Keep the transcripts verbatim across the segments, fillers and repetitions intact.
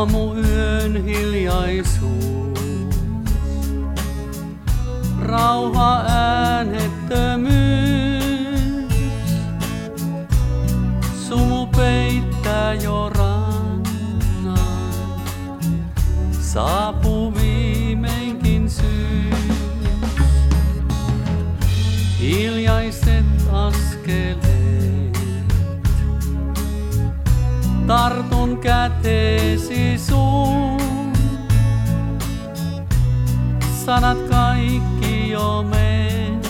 Aamuyön hiljaisuus, rauha äänettömyys, sumu peittää jo rannan, saapuu viimeinkin syys. Hiljaiset askeleet, tartun käteesi suun. Sanat kaikki jo menneet,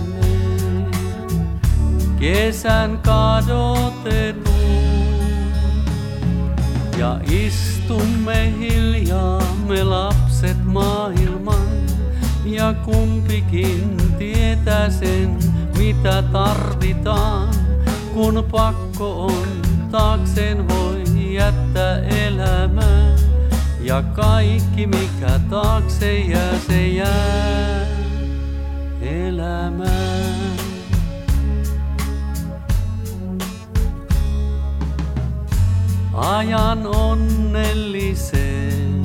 kesän kadotetun. Ja istumme hiljaa me lapset maailman, ja kumpikin tietää sen, mitä tarvitaan, kun pakko on. Taakseen voi jättää elämää, ja kaikki mikä taakse jää, se jää elämään. Ajan onnellisen,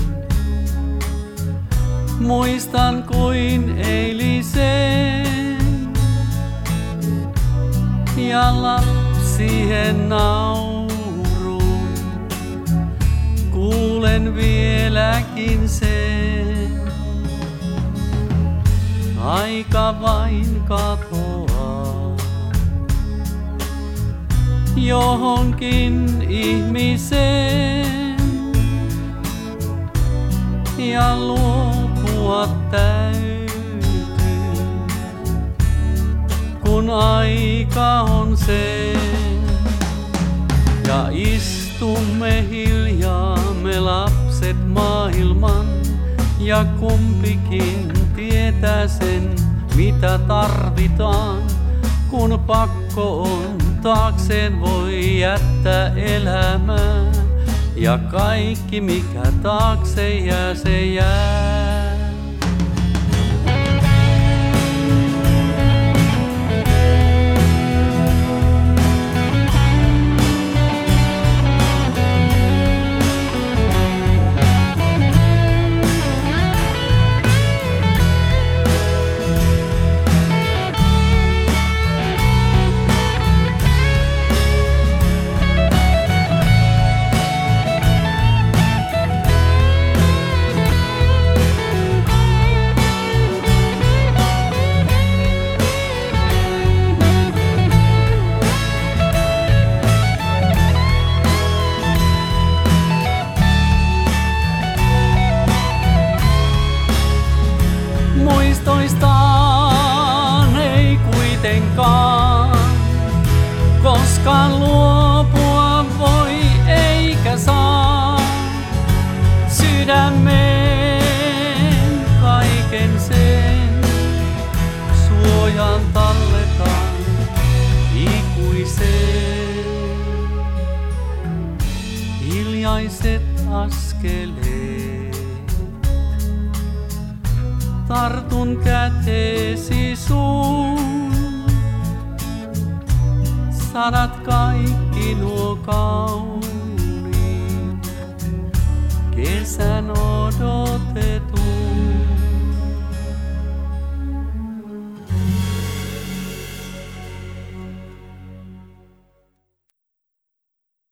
muistan kuin eilisen, ja lapsien naurun kuulen vieläkin sen. Aika vain katoaa johonkin ihmiseen, ja luopua täytyy, kun aika on se. Ja istumme hiljaa me lapset maailman, ja kumpikin tietää sen, mitä tarvitaan, kun pakko on. Taakseen voi jättää elämää, ja kaikki mikä taakse jää, se jää. Muistoistaan ei kuitenkaan koskaan luopua voi eikä saa. Sydämeen kaiken sen suojaan talletaan ikuiseen. Hiljaiset askeleet, tartun käteesi suun. Sanat kaikki nuo kauniit, kesän odotetut.